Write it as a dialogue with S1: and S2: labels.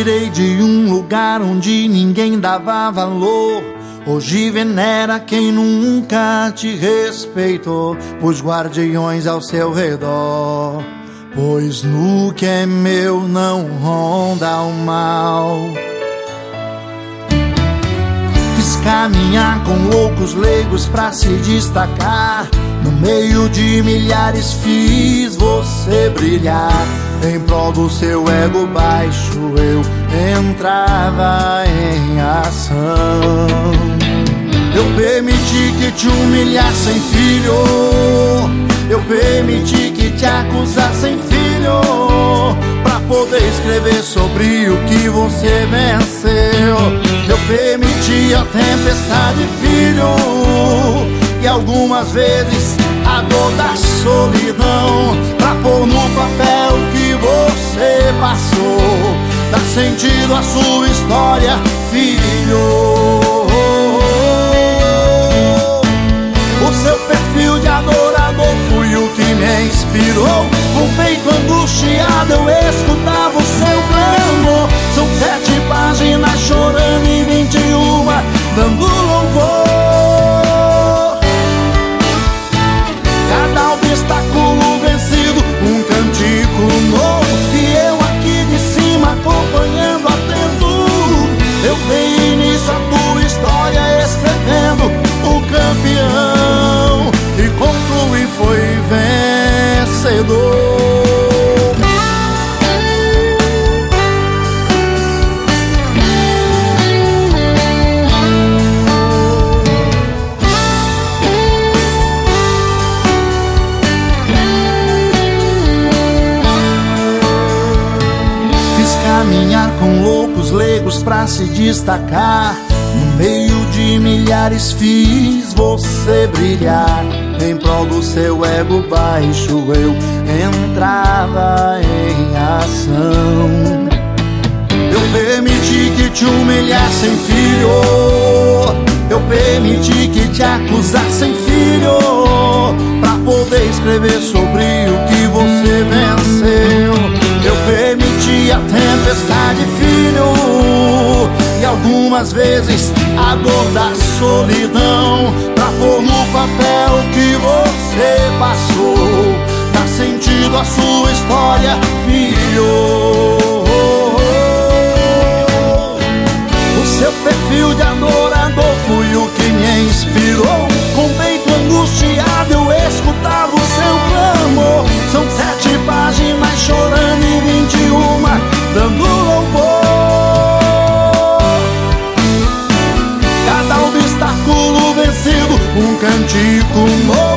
S1: tirei de um lugar onde ninguém dava valor. Hoje venera quem nunca te respeitou, pôs guardiões ao seu redor. Pois no que é meu não ronda o mal. Fiz caminhar com loucos leigos pra se destacar. No meio de milhares fiz você brilhar. Em prol do seu ego baixo eu entrava em ação. Eu permiti que te humilhassem, filho. Eu permiti que te acusassem, filho, pra poder escrever sobre o que você venceu. Eu permiti a tempestade, filho, e algumas vezes a dor da solidão, pra pôr no papel o que você passou, dar sentido à sua história, filho. O seu perfil de adorador foi o que me inspirou. Com o peito angustiado eu escutava o seu clamor. São 7 páginas chorando e 21 dando louvor. Cada obstáculo vencido, um cantico novo. E eu aqui de cima acompanhando atento. Eu dei início à tua história escrevendo o campeão e concluí foi vencedor. Fiz caminhar com loucos leigos pra se destacar. No meio de milhares fiz você brilhar. Em prol do seu ego baixo eu entrava em ação. Eu permiti que te humilhassem, filho. Eu permiti que te acusassem, filho, pra poder escrever sobre o que você venceu. Eu permiti a tempestade, filho, e algumas vezes a dor da solidão, pra pôr no papel o que você passou, dar sentido à sua história, filho. O seu perfil de adorador foi o que me inspirou. Com o peito angustiado eu escutava o seu clamor. São 7 páginas chorando e 21 dando louvor. Cada obstáculo vencido, um cantico novo.